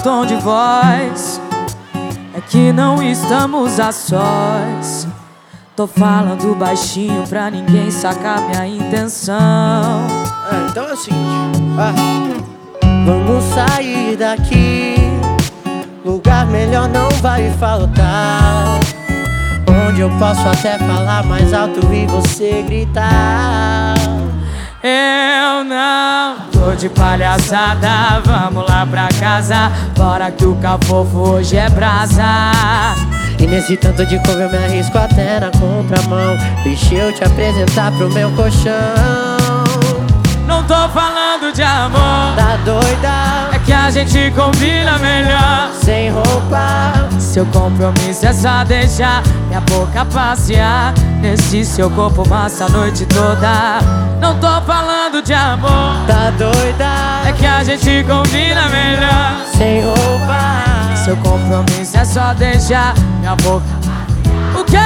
tom de voz, é que não estamos a sós. Tô falando baixinho pra ninguém sacar minha intenção. Então é o seguinte, vamos sair daqui, lugar melhor não vai faltar, onde eu posso até falar mais alto e você gritar. Eu não tô de palhaçada, vamos lá pra casa, bora que o cafofo hoje é brasa. E nesse tanto de couve eu me arrisco até na contramão, deixa eu te apresentar pro meu colchão. Não tô falando de amor, Tá doida? é que a gente combina melhor Sem roupa. Seu compromisso é só deixar minha boca passear nesse seu corpo massa a noite toda. Não tô falando de amor, Tá doida? é que a gente combina melhor Sem roupa. Seu compromisso é só deixar minha boca. O quê?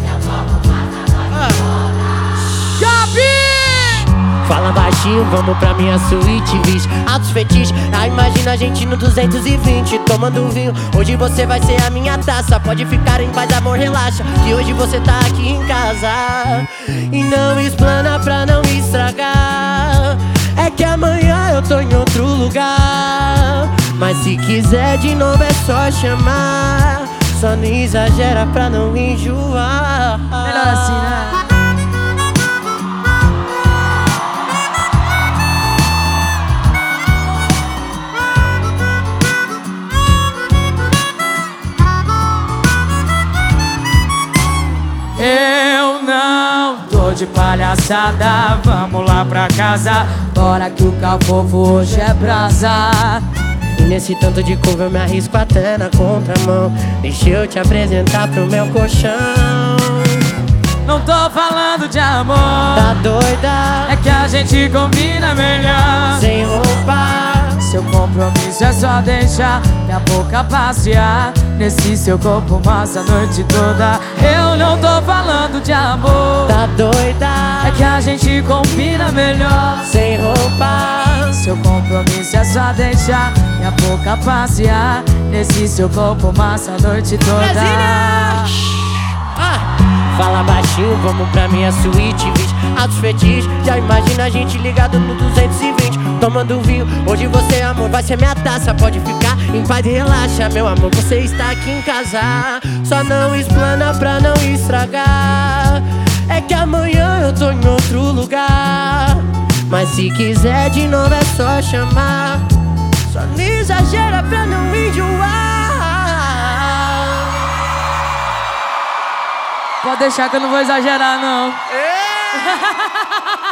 Gabi! Fala baixinho, vamos pra minha suíte, vixe, altos fetiches. Imagina a gente no 220, tomando vinho. Hoje você vai ser a minha taça, pode ficar em paz, amor, relaxa, que hoje você tá aqui em casa. E não explana pra não estragar, é que amanhã eu tô em outro lugar. Mas se quiser de novo é só chamar, só não exagera pra não enjoar. Melhor assim, né? Eu não tô de palhaçada, vamos lá pra casa, bora que o cafofo hoje é brasa. E nesse tanto de couve eu me arrisco até na contramão, deixa eu te apresentar pro meu colchão. Não tô falando de amor, Tá doida? é que a gente combina melhor Sem roupa. Seu compromisso é só deixar minha boca passear nesse seu corpo massa a noite toda. Eu não tô falando de amor, Tá doida? é que a gente combina melhor Sem roupa. Seu compromisso é só deixar minha boca passear nesse seu corpo massa a noite toda. Fala baixinho, vamos pra minha suíte, vixe, altos fetiches. Já imagina a gente ligado no 220, tomando vinho. Hoje você, amor, vai ser minha taça, pode ficar em paz e relaxa, meu amor, você está aqui em casa. Só não explana pra não estragar, é que amanhã eu tô em outro lugar. Mas se quiser de novo é só chamar, só não exagera pra não enjoar. Pode deixar que eu não vou exagerar não.